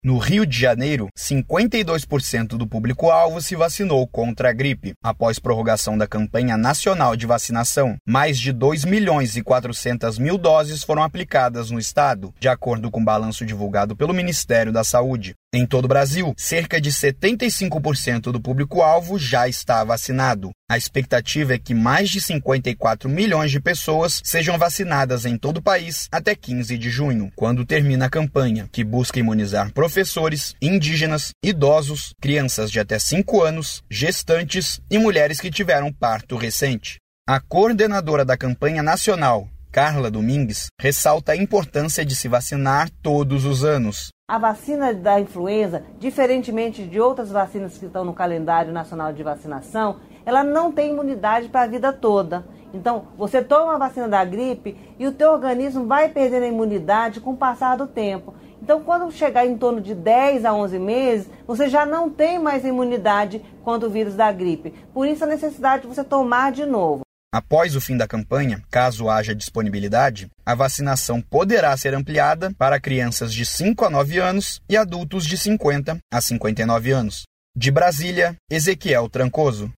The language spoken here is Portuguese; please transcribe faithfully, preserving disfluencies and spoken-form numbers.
No Rio de Janeiro, cinquenta e dois por cento do público-alvo se vacinou contra a gripe. Após prorrogação da campanha nacional de vacinação, mais de dois milhões e quatrocentas mil doses foram aplicadas no estado, de acordo com o balanço divulgado pelo Ministério da Saúde. Em todo o Brasil, cerca de setenta e cinco por cento do público-alvo já está vacinado. A expectativa é que mais de cinquenta e quatro milhões de pessoas sejam vacinadas em todo o país até quinze de junho, quando termina a campanha, que busca imunizar professores, indígenas, idosos, crianças de até cinco anos, gestantes e mulheres que tiveram parto recente. A coordenadora da campanha nacional, Carla Domingues, ressalta a importância de se vacinar todos os anos. A vacina da influenza, diferentemente de outras vacinas que estão no calendário nacional de vacinação, ela não tem imunidade para a vida toda. Então, você toma a vacina da gripe e o teu organismo vai perdendo a imunidade com o passar do tempo. Então, quando chegar em torno de dez a onze meses, você já não tem mais imunidade contra o vírus da gripe. Por isso, a necessidade de você tomar de novo. Após o fim da campanha, caso haja disponibilidade, a vacinação poderá ser ampliada para crianças de cinco a nove anos e adultos de cinquenta a cinquenta e nove anos. De Brasília, Ezequiel Trancoso.